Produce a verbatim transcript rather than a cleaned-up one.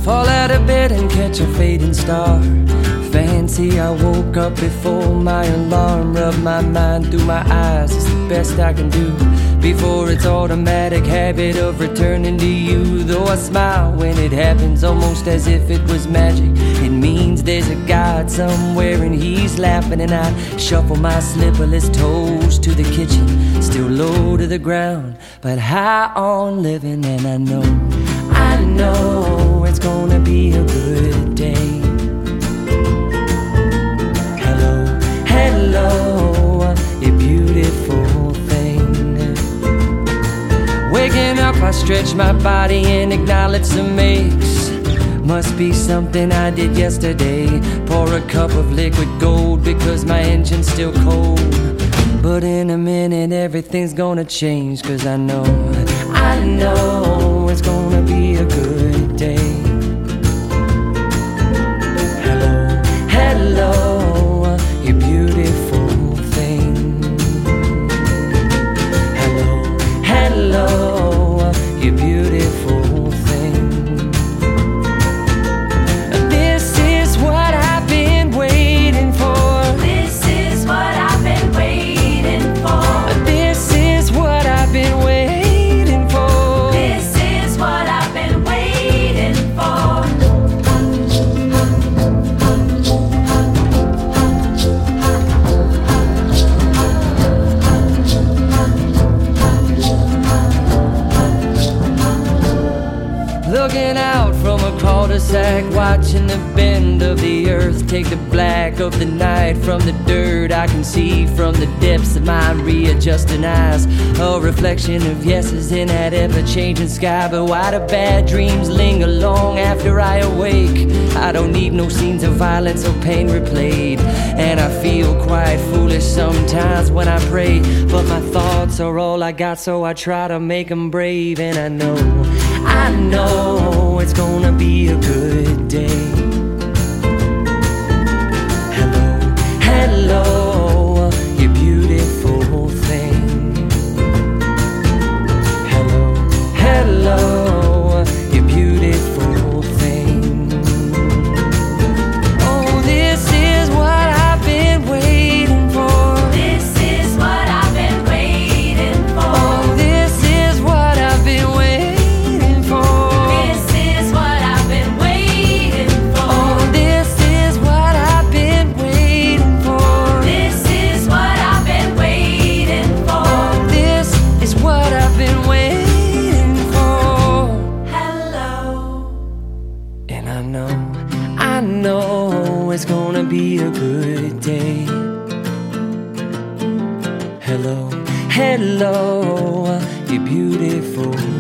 fall out of bed and catch a fading star. Fancy I woke up before my alarm, rub my mind through my eyes, it's the best I can do before it's automatic habit of returning to you. Though I smile when it happens, almost as if it was magic. It means there's a God somewhere and he's laughing, and I shuffle my slipperless toes to the kitchen, still low to the ground, but high on living. And I know, I know it's gonna be a good day. Hello, hello, you beautiful thing. Waking up, I stretch my body and acknowledge some aches. Must be something I did yesterday. Pour a cup of liquid gold because my engine's still cold. But in a minute everything's gonna change, 'cause I know, I know it's gonna be a good day. Hello, hello, you beautiful thing. Hello, hello, you beautiful thing. This is what I've been waiting for. This is what I've been waiting for. This is what I've been waiting for. This is what I've been waiting for. Looking out from a cul-de-sac, watching the bend of the earth take the black of the night from the dirt. I can see from the depths of my readjusting eyes a reflection of yeses in that ever-changing sky. But why do bad dreams linger long after I awake? I don't need no scenes of violence or pain replayed, and I feel quite foolish sometimes when I pray. But my thoughts are all I got, so I try to make them brave. And I know, I know it's gonna be a good day. Hello, hello, you beautiful thing. Hello, hello, you beautiful thing. Oh, this is what I've been waiting for. This is what I've been waiting for. Oh, this is what I've been waiting for. This is what I've been waiting for. Oh, this is what I've been waiting for. This is what I've been waiting for. Oh, this is what I've been waiting for. Hello. And I know, I know it's gonna be a good day. Hello, hello, you beautiful